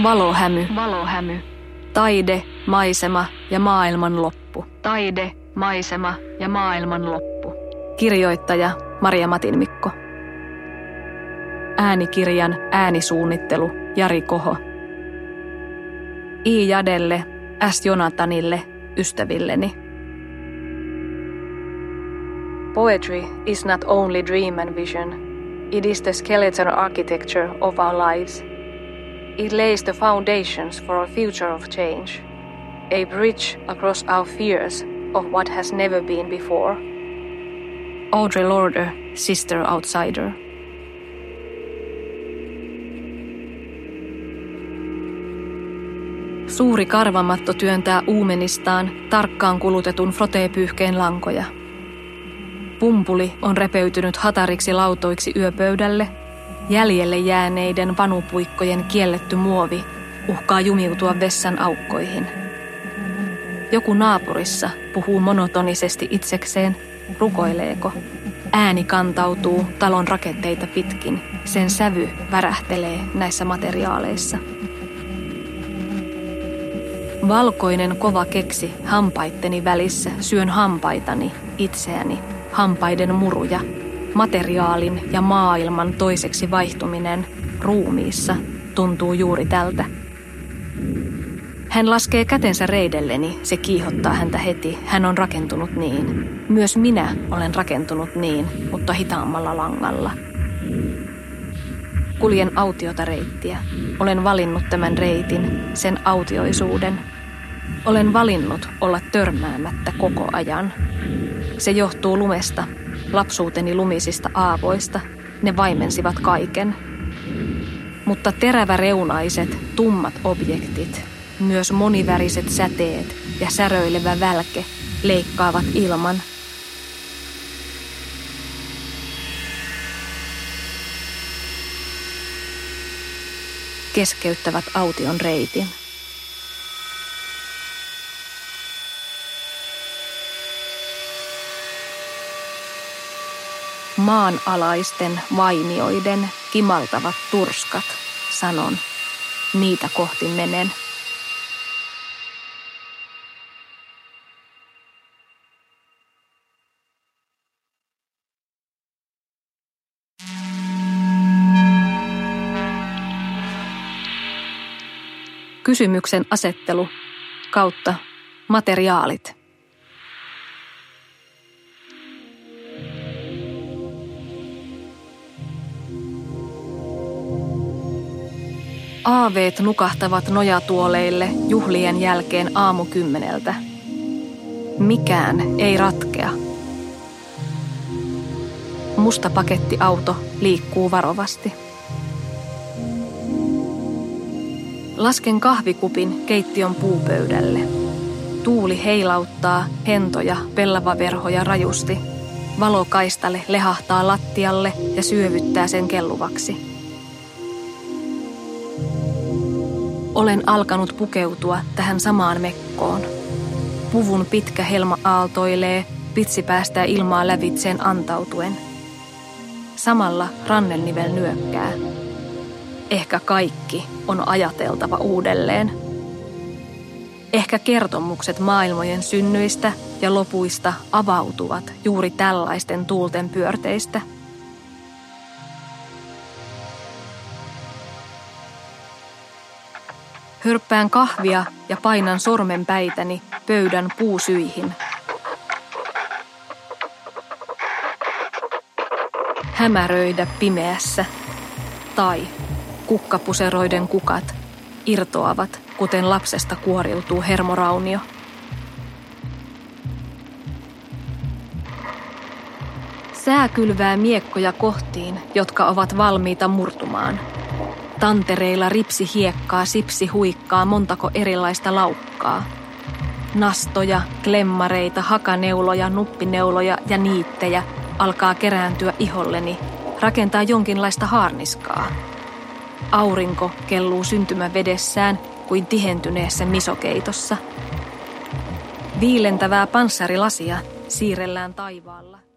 Valohämy. Valohämy. Taide, maisema ja maailman loppu. Taide, maisema ja maailman loppu. Kirjoittaja Maria Matinmikko. Äänikirjan äänisuunnittelu Jari Koho. I. Jadelle, S. Jonatanille, ystävilleni. Poetry is not only dream and vision. It is the skeleton architecture of our lives. It lays the foundations for a future of change. A bridge across our fears of what has never been before. Audre Lorde, Sister Outsider. Suuri karvamatto työntää uumenistaan tarkkaan kulutetun frotee-pyyhkeen lankoja. Pumpuli on repeytynyt hatariksi lautoiksi yöpöydälle. Jäljelle jääneiden vanupuikkojen kielletty muovi uhkaa jumiutua vessan aukkoihin. Joku naapurissa puhuu monotonisesti itsekseen, rukoileeko. Ääni kantautuu talon rakenteita pitkin, sen sävy värähtelee näissä materiaaleissa. Valkoinen kova keksi hampaitteni välissä, syön hampaitani, itseäni, hampaiden muruja, materiaalin ja maailman toiseksi vaihtuminen ruumiissa tuntuu juuri tältä. Hän laskee kätensä reidelleni, se kiihottaa häntä heti, hän on rakentunut niin. Myös minä olen rakentunut niin, mutta hitaammalla langalla. Kuljen autiota reittiä. Olen valinnut tämän reitin, sen autioisuuden. Olen valinnut olla törmäämättä koko ajan. Se johtuu lumesta, lapsuuteni lumisista aavoista. Ne vaimensivat kaiken. Mutta teräväreunaiset, tummat objektit, myös moniväriset säteet ja säröilevä välke leikkaavat ilman. Keskeyttävät aution reitin. Maanalaisten vainioiden kimaltavat turskat, sanon, niitä kohti menen. Kysymyksen asettelu kautta materiaalit. Aaveet nukahtavat nojatuoleille juhlien jälkeen aamukymmeneltä. Mikään ei ratkea. Musta pakettiauto liikkuu varovasti. Lasken kahvikupin keittiön puupöydälle. Tuuli heilauttaa hentoja pellavaverhoja rajusti. Valokaistale lehahtaa lattialle ja syövyttää sen kelluvaksi. Olen alkanut pukeutua tähän samaan mekkoon. Puvun pitkä helma aaltoilee, vitsi päästää ilmaa lävitseen antautuen. Samalla rannennivel nyökkää. Ehkä kaikki on ajateltava uudelleen. Ehkä kertomukset maailmojen synnyistä ja lopuista avautuvat juuri tällaisten tuulten pyörteistä. Hörppään kahvia ja painan sormenpäitäni pöydän puusyihin. Hämäröidä pimeässä tai kukkapuseroiden kukat irtoavat, kuten lapsesta kuoriutuu hermoraunio. Sää kylvää miekkoja kohtiin, jotka ovat valmiita murtumaan. Tantereilla ripsi hiekkaa, sipsi huikkaa, montako erilaista laukkaa. Nastoja, klemmareita, hakaneuloja, nuppineuloja ja niittejä alkaa kerääntyä iholleni, rakentaa jonkinlaista haarniskaa. Aurinko kelluu syntymävedessään kuin tihentyneessä misokeitossa. Viilentävää panssarilasia siirrellään taivaalla.